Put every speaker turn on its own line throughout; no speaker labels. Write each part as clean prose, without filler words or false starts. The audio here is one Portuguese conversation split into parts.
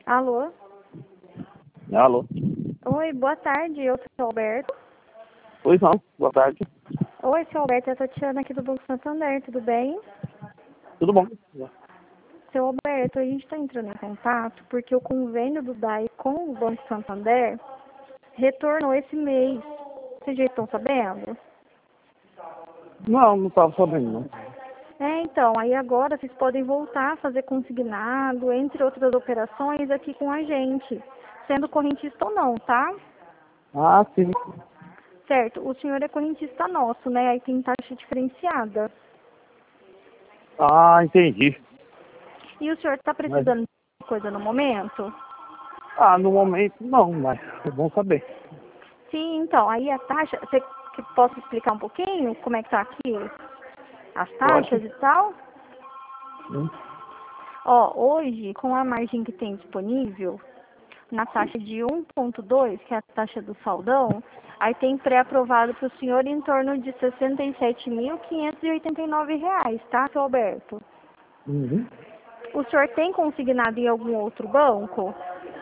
Alô?
Alô?
Oi, boa tarde, eu sou o Alberto.
Pois não, boa tarde.
Oi, seu Alberto, é a Tatiana aqui do Banco Santander, tudo bem?
Tudo bom?
Seu Alberto, a gente está entrando em contato porque o convênio do DAI com o Banco Santander retornou esse mês. Vocês já estão sabendo?
Não estava sabendo, não.
Então, aí agora vocês podem voltar a fazer consignado, entre outras operações, aqui com a gente, sendo correntista ou não, tá?
Ah, sim.
Certo, o senhor é correntista nosso, né? Aí tem taxa diferenciada.
Ah, entendi.
E o senhor está
Mas,
precisando de coisa no momento?
no momento não, mas é bom saber.
Sim, então, aí a taxa, você que posso explicar um pouquinho como é que tá aqui? As taxas
Pode?
e tal?
Sim.
Ó, hoje, com a margem que tem disponível, na taxa de 1,2, que é a taxa do saldão, aí tem pré-aprovado para o senhor em torno de R$ 67.589, tá, seu Alberto?
Uhum.
O senhor tem consignado em algum outro banco?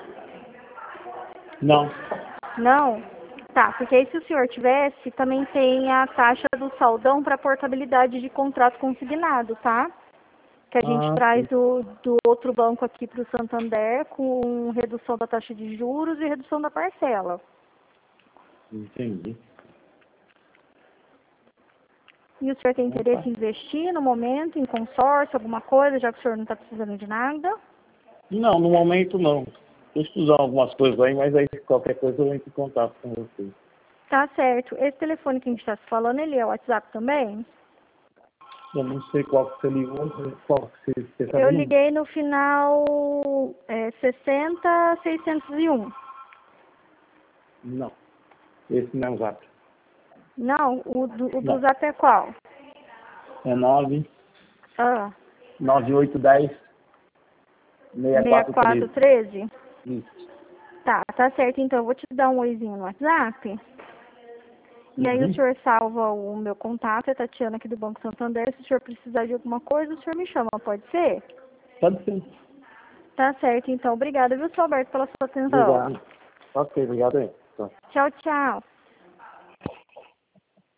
Não.
Não? Tá, porque aí se o senhor tivesse, também tem a taxa do saldão para portabilidade de contrato consignado, tá? Que a gente
Ah,
traz
sim.
do outro banco aqui para o Santander com redução da taxa de juros e redução da parcela.
Entendi.
E o senhor tem
Opa.
interesse em investir no momento, em consórcio, alguma coisa, já que o senhor não está precisando de nada?
Não, no momento não. Estou estudando algumas coisas aí, mas aí qualquer coisa eu entro em contato com você.
Tá certo. Esse telefone que a gente está se falando, ele é o WhatsApp também?
Eu não sei qual que você ligou, qual que você sabe
Eu
o número?
liguei no final 60 601.
Não. Esse não é o Zap.
Não, o do
Não.
Zap é qual?
É 9
Ah,
9810 6413.
6413?
Isso.
Tá certo. Então, eu vou te dar um oizinho no WhatsApp. E aí o
Uhum.
senhor salva o meu contato, é Tatiana aqui do Banco Santander. Se o senhor precisar de alguma coisa, o senhor me chama, pode ser?
Pode ser.
Tá certo, então. Obrigada, viu, seu Alberto, pela sua atenção.
Obrigado. Ok, obrigado aí. Tá.
Tchau, tchau.